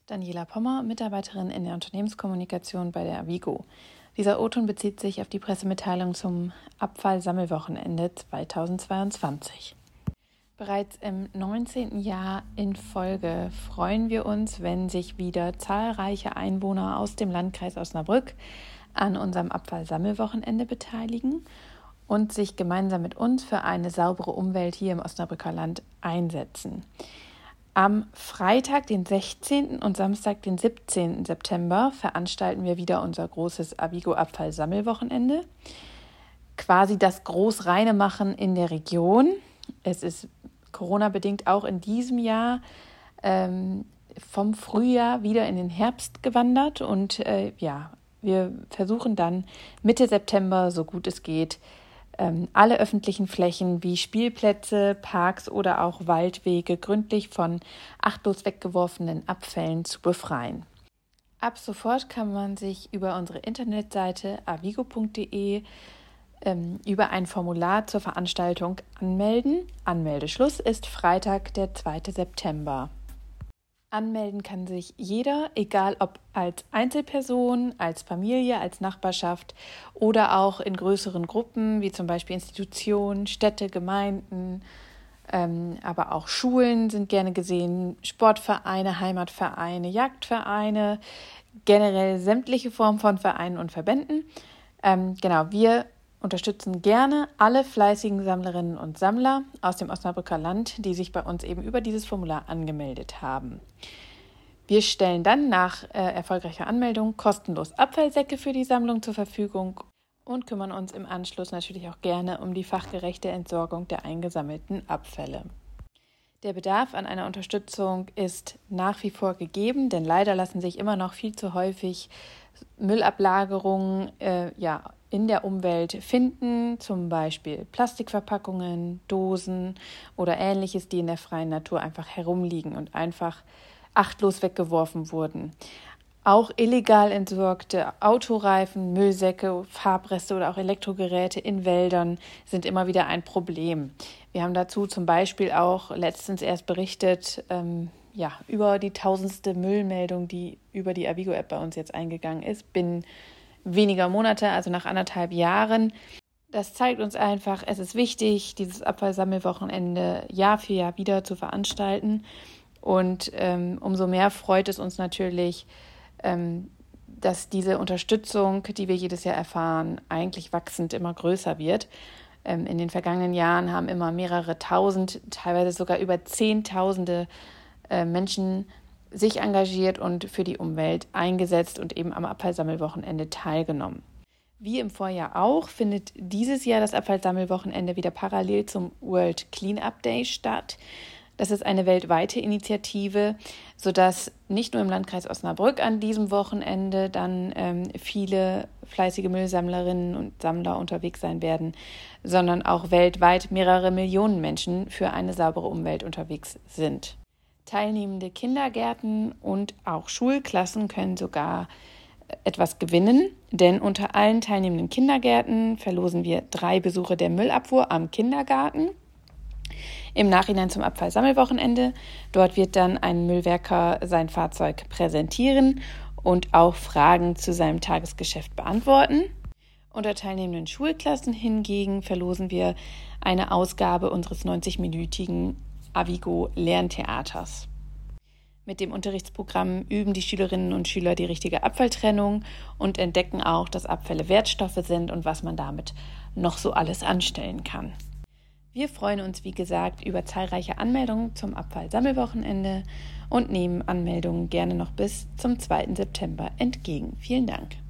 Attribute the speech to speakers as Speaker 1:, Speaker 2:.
Speaker 1: Daniela Pommer, Mitarbeiterin in der Unternehmenskommunikation bei der Avigo. Dieser O-Ton bezieht sich auf die Pressemitteilung zum Abfallsammelwochenende 2022. Bereits im 19. Jahr in Folge freuen wir uns, wenn sich wieder zahlreiche Einwohner aus dem Landkreis Osnabrück an unserem Abfallsammelwochenende beteiligen und sich gemeinsam mit uns für eine saubere Umwelt hier im Osnabrücker Land einsetzen. Am Freitag, den 16. und Samstag, den 17. September veranstalten wir wieder unser großes Avigo-Abfallsammelwochenende. Quasi das Großreinemachen in der Region. Es ist Corona-bedingt auch in diesem Jahr vom Frühjahr wieder in den Herbst gewandert. Und wir versuchen dann Mitte September, so gut es geht, alle öffentlichen Flächen wie Spielplätze, Parks oder auch Waldwege gründlich von achtlos weggeworfenen Abfällen zu befreien. Ab sofort kann man sich über unsere Internetseite avigo.de über ein Formular zur Veranstaltung anmelden. Anmeldeschluss ist Freitag, der 2. September. Anmelden kann sich jeder, egal ob als Einzelperson, als Familie, als Nachbarschaft oder auch in größeren Gruppen, wie zum Beispiel Institutionen, Städte, Gemeinden, aber auch Schulen sind gerne gesehen, Sportvereine, Heimatvereine, Jagdvereine, generell sämtliche Formen von Vereinen und Verbänden. Wir unterstützen gerne alle fleißigen Sammlerinnen und Sammler aus dem Osnabrücker Land, die sich bei uns eben über dieses Formular angemeldet haben. Wir stellen dann nach erfolgreicher Anmeldung kostenlos Abfallsäcke für die Sammlung zur Verfügung und kümmern uns im Anschluss natürlich auch gerne um die fachgerechte Entsorgung der eingesammelten Abfälle. Der Bedarf an einer Unterstützung ist nach wie vor gegeben, denn leider lassen sich immer noch viel zu häufig Müllablagerungen in der Umwelt finden, zum Beispiel Plastikverpackungen, Dosen oder Ähnliches, die in der freien Natur einfach herumliegen und einfach achtlos weggeworfen wurden. Auch illegal entsorgte Autoreifen, Müllsäcke, Farbreste oder auch Elektrogeräte in Wäldern sind immer wieder ein Problem. Wir haben dazu zum Beispiel auch letztens erst berichtet, über die 1000. Müllmeldung, die über die Avigo-App bei uns jetzt eingegangen ist, binnen weniger Monate, also nach 1,5 Jahren. Das zeigt uns einfach, es ist wichtig, dieses Abfallsammelwochenende Jahr für Jahr wieder zu veranstalten. Und umso mehr freut es uns natürlich, dass diese Unterstützung, die wir jedes Jahr erfahren, eigentlich wachsend immer größer wird. In den vergangenen Jahren haben immer mehrere tausend, teilweise sogar über Zehntausende Menschen sich engagiert und für die Umwelt eingesetzt und eben am Abfallsammelwochenende teilgenommen. Wie im Vorjahr auch findet dieses Jahr das Abfallsammelwochenende wieder parallel zum World Cleanup Day statt. Das ist eine weltweite Initiative, sodass nicht nur im Landkreis Osnabrück an diesem Wochenende dann viele fleißige Müllsammlerinnen und Sammler unterwegs sein werden, sondern auch weltweit mehrere Millionen Menschen für eine saubere Umwelt unterwegs sind. Teilnehmende Kindergärten und auch Schulklassen können sogar etwas gewinnen, denn unter allen teilnehmenden Kindergärten verlosen wir 3 Besuche der Müllabfuhr am Kindergarten. Im Nachhinein zum Abfallsammelwochenende. Dort wird dann ein Müllwerker sein Fahrzeug präsentieren und auch Fragen zu seinem Tagesgeschäft beantworten. Unter teilnehmenden Schulklassen hingegen verlosen wir eine Ausgabe unseres 90-minütigen Avigo-Lerntheaters. Mit dem Unterrichtsprogramm üben die Schülerinnen und Schüler die richtige Abfalltrennung und entdecken auch, dass Abfälle Wertstoffe sind und was man damit noch so alles anstellen kann. Wir freuen uns, wie gesagt, über zahlreiche Anmeldungen zum Abfallsammelwochenende und nehmen Anmeldungen gerne noch bis zum 2. September entgegen. Vielen Dank.